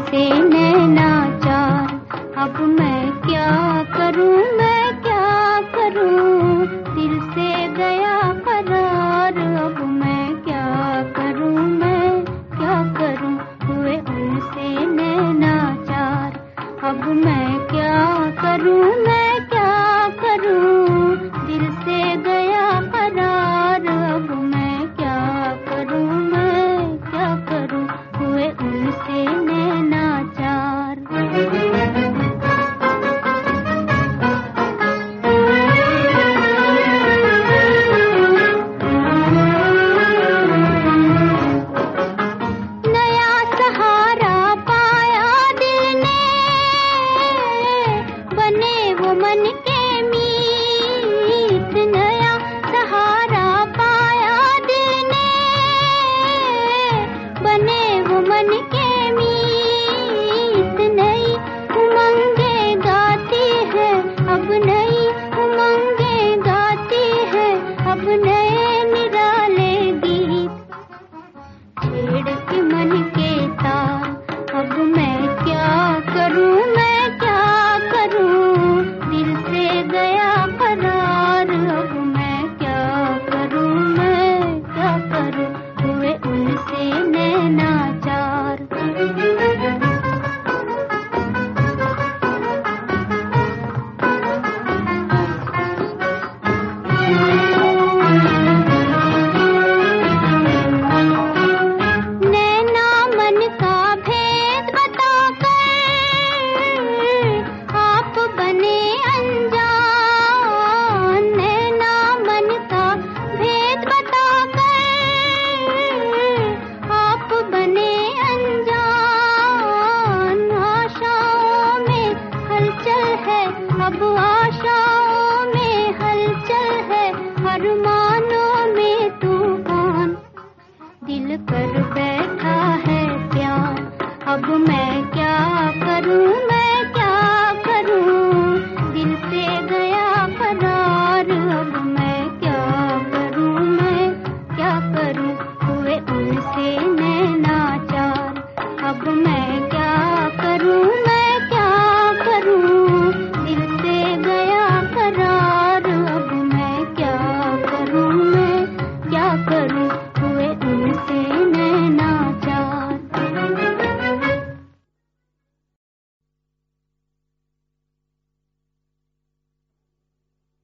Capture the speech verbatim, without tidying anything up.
उनसे नैनाचार। अब मैं क्या करूं, मैं क्या करूं, दिल से गया करार। अब मैं क्या करूं, मैं क्या करूं, हुए उनसे नैनाचार। अब मैं क्या करूं, मैं क्या करूं, दिल से गया करार। अब मैं क्या करूं, मैं क्या करूं, हुए उनसे नैनाचार। नया सहारा पाया दिल ने, बने वो मन के मीत। नया सहारा पाया दिल ने, बने वो मन के मीत। नई उमंगे गाती है अब, नई उमंगे गाती है अब, नए निराले गीत छेड़ के मन के तार। अब मैं क्या करूं, मैं क्या करूं, दिल से गया करार। अब मैं क्या करूं, मैं क्या करूं, हुए उनसे नैनाचार। नैना मन का भेद बताकर आप बने अनजान। नैना मन का भेद बताकर आप बने अनजान। आशाओं में हलचल है अब, आशाओं में हलचल है, अरमानों में तूफान दिल कर बैठा है प्यार। अब मैं क्या करूं, मैं क्या करूं, दिल से गया करार। अब मैं क्या करूं, मैं क्या करूं, हुए उनसे नैनाचार। अब मैं क्या करूं, मैं क्या करूं, दिल से गया करार। अब मैं क्या करूं, मैं क्या करूं, हुए उनसे